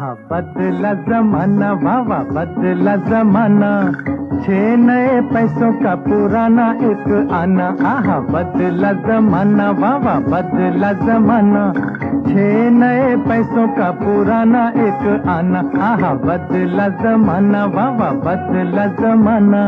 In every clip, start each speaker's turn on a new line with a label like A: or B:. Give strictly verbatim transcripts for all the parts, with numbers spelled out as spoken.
A: आहा बदला जमाना, वाह वाह बदला जमाना। छह नए पैसों का पुराना एक आना, आहा बदला जमाना, वाह वाह बदला जमाना। छह नए पैसों का पुराना एक आना, आहा बदला जमाना, वाह वाह बदला जमाना।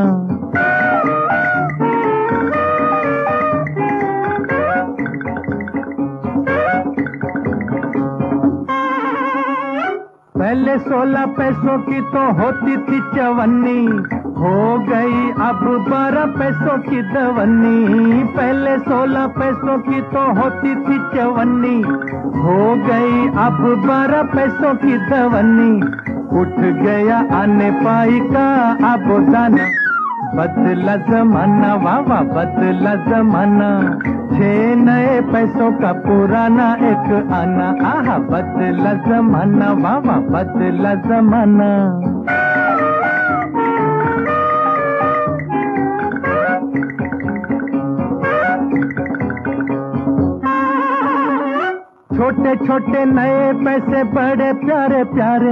A: पहले सोलह पैसों की तो होती थी चवन्नी, हो गई अब बारह पैसों की दवन्नी। पहले सोलह पैसों की तो होती थी चवन्नी, हो गई अब बारह पैसों की दवन्नी। उठ गया आने पाई का अब दाना, बदला जमाना, वाह वाह बदला जमाना। छह नए पैसों का पुराना एक आना, आहा बदला जमाना, वाह वाह बदला जमाना। छोटे छोटे नए पैसे बड़े प्यारे प्यारे,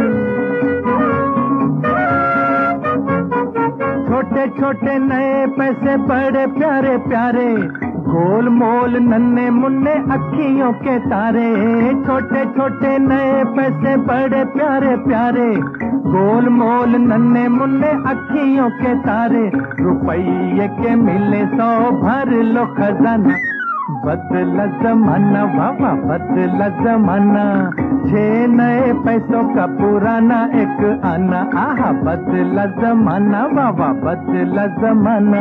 A: छोटे छोटे नए पैसे बड़े प्यारे प्यारे। गोल मोल नन्हे मुन्ने अखियों के तारे, छोटे छोटे नए पैसे बड़े प्यारे प्यारे। गोल मोल नन्हे मुन्ने अखियों के तारे। रुपये के मिले सौ भर लो खजाना, बदला जमाना, वाह वाह बदला जमाना। छह नए पैसों का पुराना एक आना, आहा बदला जमाना, वाह वाह बदला जमाना।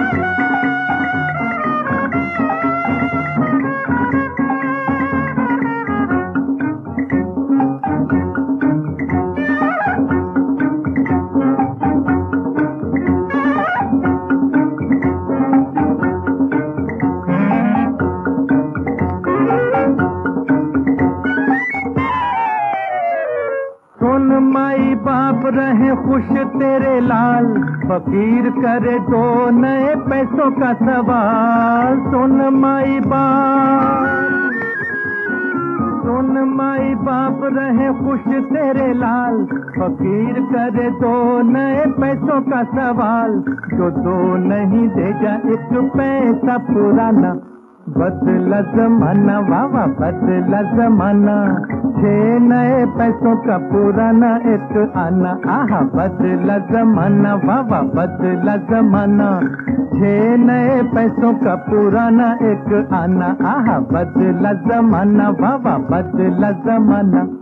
A: माई बाप रहे खुश तेरे लाल, फकीर करे दो नए पैसों का सवाल। सुन माई बाप, सुन माई बाप रहे खुश तेरे लाल, फकीर करे दो नए पैसों का सवाल। जो दो नहीं देगा एक पैसा पुराना, बदला जमाना, वाह वाह बदला जमाना। छह नए पैसों का पुराना एक आना, आहा बदला जमाना, वाह वाह बदला जमाना। छह नए पैसों का पुराना एक आना, आहा बदला जमाना, वाह वाह बदला जमाना।